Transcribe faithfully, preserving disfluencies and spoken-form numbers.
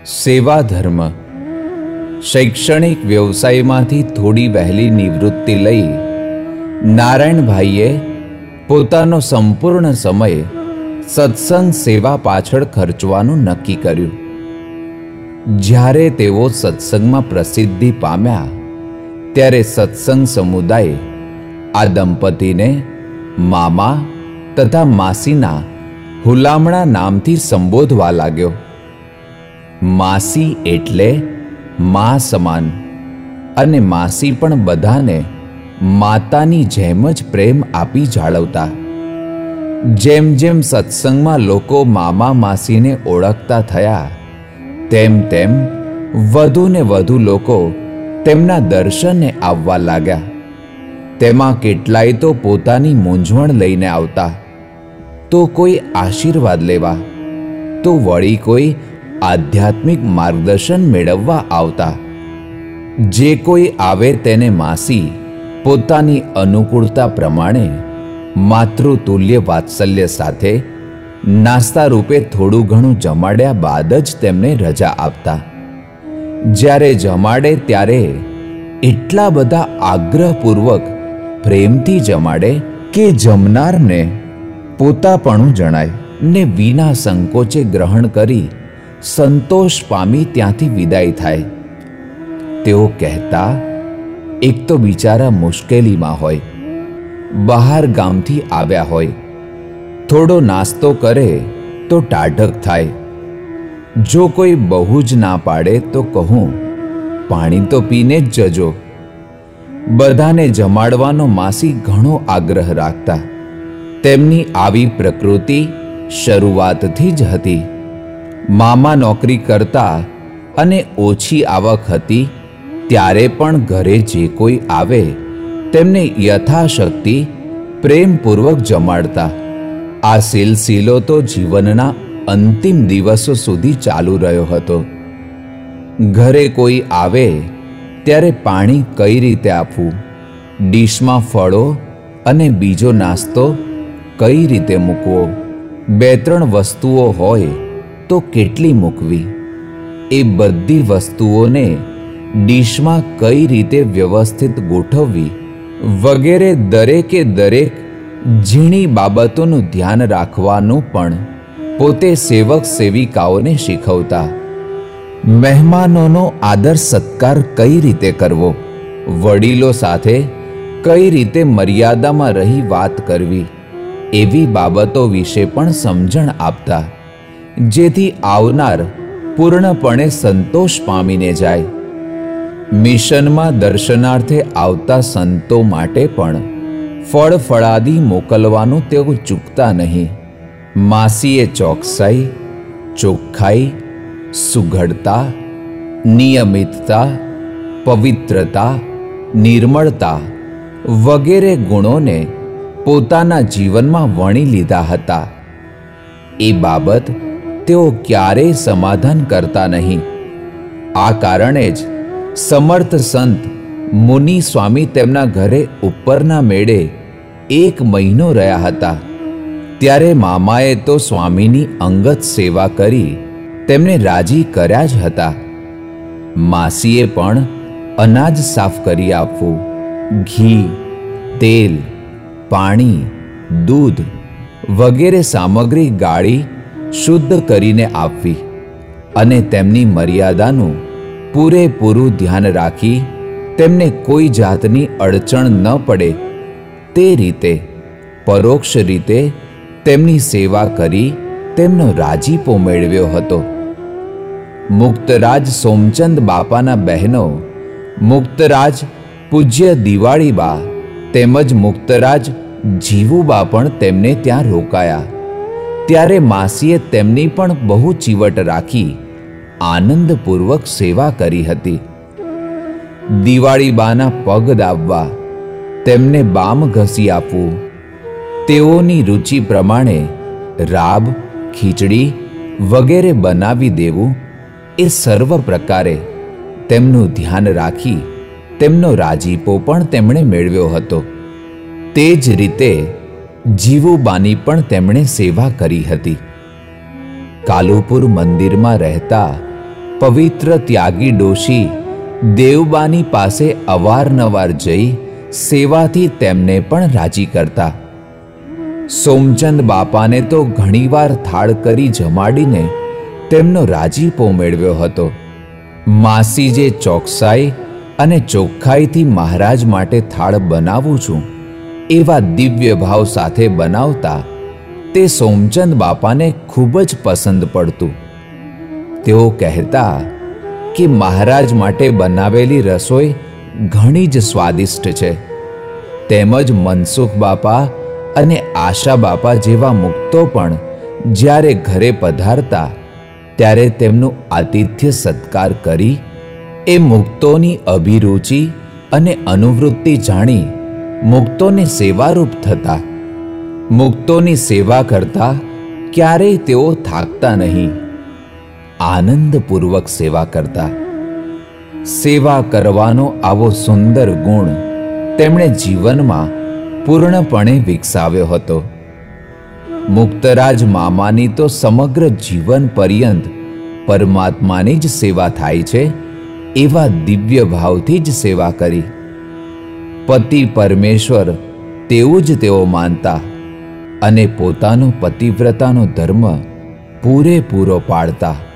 સેવા ધર્મ. શૈક્ષણિક વ્યવસાયમાંથી થોડી વહેલી નિવૃત્તિ લઈ નારાયણભાઈએ પોતાનો સંપૂર્ણ સમય સત્સંગ સેવા પાછળ ખર્ચવાનું નક્કી કર્યું. જ્યારે તેઓ સત્સંગમાં પ્રસિદ્ધિ પામ્યા ત્યારે સત્સંગ સમુદાય આ દંપતીને મામા તથા માસીના હુલામણા નામથી સંબોધવા લાગ્યો. માસી એટલે મા સમાન, અને માસી પણ બધાને માતાની જેમ જ પ્રેમ આપી જાળવતા. જેમ જેમ સત્સંગમાં લોકો મામા માસીને ઓળખતા થયા તેમ તેમ વધુ ને વધુ લોકો તેમના દર્શને આવવા લાગ્યા. તેમાં કેટલાય તો પોતાની મૂંઝવણ લઈને આવતા, તો કોઈ આશીર્વાદ લેવા, તો વળી કોઈ આધ્યાત્મિક માર્ગદર્શન મેળવવા આવતા. જે કોઈ આવે તેને માસી પોતાની અનુકૂળતા પ્રમાણે માતૃતુલ્ય વાત્સલ્ય સાથે નાસ્તા રૂપે થોડું ઘણું જમાડ્યા બાદ જ તેમને રજા આપતા. જ્યારે જમાડે ત્યારે એટલા બધા આગ્રહપૂર્વક પ્રેમથી જમાડે કે જમનારને પોતાપણું જણાય ને વિના સંકોચે ગ્રહણ કરી સંતોષ પામી ત્યાંથી વિદાય થાય. તેઓ કહેતા, એક તો બિચારા મુશ્કેલીમાં હોય, બહાર ગામથી આવ્યા હોય, થોડો નાસ્તો કરે તો ટાઢક થાય. જો કોઈ બહુ જ ના પાડે તો કહું, પાણી તો પીને જ જજો. બધાને જમાડવાનો માસી ઘણો આગ્રહ રાખતા. તેમની આવી પ્રકૃતિ શરૂઆતથી જ હતી. મામા નોકરી કરતા અને ઓછી આવક હતી ત્યારે પણ ઘરે જે કોઈ આવે તેમને યથાશક્તિ પ્રેમપૂર્વક જમાડતા. આ સિલસિલો તો જીવનના અંતિમ દિવસો સુધી ચાલુ રહ્યો હતો. ઘરે કોઈ આવે ત્યારે પાણી કઈ રીતે આપવું, ડીશમાં ફળો અને બીજો નાસ્તો કઈ રીતે મૂકવો, બે ત્રણ વસ્તુઓ હોય તો કેટલી મૂકવી, એ બધી વસ્તુઓને ડીશમાં કઈ રીતે વ્યવસ્થિત ગોઠવવી વગેરે દરેકે દરેક ઝીણી બાબતોનું ધ્યાન રાખવાનું પણ પોતે સેવક સેવિકાઓને શીખવતા. મહેમાનોનો આદર સત્કાર કઈ રીતે કરવો, વડીલો સાથે કઈ રીતે મર્યાદામાં રહી વાત કરવી, એવી બાબતો વિશે પણ સમજણ આપતા, જેથી આવનાર પૂર્ણપણે સંતોષ પામીને જાય. મિશનમાં દર્શનાર્થે આવતા સંતો માટે પણ ફળ ફળાદી મોકલવાનું તેઓ ચૂકતા નહીં. માસીએ ચોકસાઈ, ચોખ્ખાઈ, સુઘડતા, નિયમિતતા, પવિત્રતા, નિર્મળતા વગેરે ગુણોને પોતાના જીવનમાં વણી લીધા હતા. એ બાબત તેઓ ક્યારેય સમાધાન કરતા નહીં. આ કારણે જ સમર્થ સંત મુનિ સ્વામી તેમના ઘરે ઉપરના મેળે એક મહિનો રહ્યા હતા. ત્યારે મામાએ તો સ્વામીની અંગત સેવા કરી તેમને રાજી કર્યા જ હતા. માસીએ પણ અનાજ સાફ કરી આપવું, ઘી, તેલ, પાણી, દૂધ વગેરે સામગ્રી ગાળી શુદ્ધ કરીને આપવી અને તેમની મર્યાદાનું પૂરેપૂરું ધ્યાન રાખી તેમને કોઈ જાતની અડચણ ન પડે તે રીતે પરોક્ષ રીતે તેમની સેવા કરી તેમનો રાજીપો મેળવ્યો હતો. મુક્તરાજ સોમચંદ બાપાના બહેનો મુક્તરાજ પૂજ્ય દિવાળીબા તેમજ મુક્તરાજ જીવુબા પણ તેમને ત્યાં રોકાયા. ત્યારે માસીએ તેમની પણ બહુ ચીવટ રાખી આનંદપૂર્વક સેવા કરી હતી. દિવાળીબાના પગ દાબવા, તેમને બામ ઘસી આપવું, તેઓની રુચિ પ્રમાણે રાબ, ખીચડી વગેરે બનાવી દેવું, એ સર્વ પ્રકારે તેમનું ધ્યાન રાખી તેમનો રાજીપો પણ તેમણે મેળવ્યો હતો. તે જ રીતે જીવુબાની પણ તેમણે સેવા કરી હતી. કાલુપુર મંદિરમાં રહેતા પવિત્ર ત્યાગી ડોશી દેવબાની પાસે અવારનવાર જઈ સેવાથી તેમને પણ રાજી કરતા. સોમચંદ બાપાને તો ઘણીવાર થાળ કરી જમાડીને તેમનો રાજીપો મેળવ્યો હતો. માસી જે ચોકસાઈ અને ચોખ્ખાઈથી મહારાજ માટે થાળ બનાવું છું એવા દિવ્ય ભાવ સાથે બનાવતા તે સોમચંદ બાપાને ખૂબ જ પસંદ પડતું. તેઓ કહેતા કે મહારાજ માટે બનાવેલી રસોઈ ઘણી જ સ્વાદિષ્ટ છે. તેમજ મનસુખ બાપા અને આશા બાપા જેવા મુક્તો પણ જ્યારે ઘરે પધારતા ત્યારે તેમનું આતિથ્ય સત્કાર કરી એ મુક્તોની અભિરુચિ અને અનુવૃત્તિ જાણી મુક્તોને સેવારૂપ થતા. મુક્તોની સેવા કરતા ક્યારેય તેઓ થાકતા નહીં, આનંદપૂર્વક સેવા કરતા. સેવા કરવાનો આવો સુંદર ગુણ તેમણે જીવનમાં પૂર્ણપણે વિકસાવ્યો હતો. મુક્તરાજ મામાની તો સમગ્ર જીવન પર્યંત પરમાત્માની જ સેવા થાય છે એવા દિવ્ય ભાવથી જ સેવા કરી. પતિ પરમેશ્વર તેવું જ તેઓ માનતા અને પોતાનો પતિવ્રતાનો ધર્મ પૂરેપૂરો પાળતા.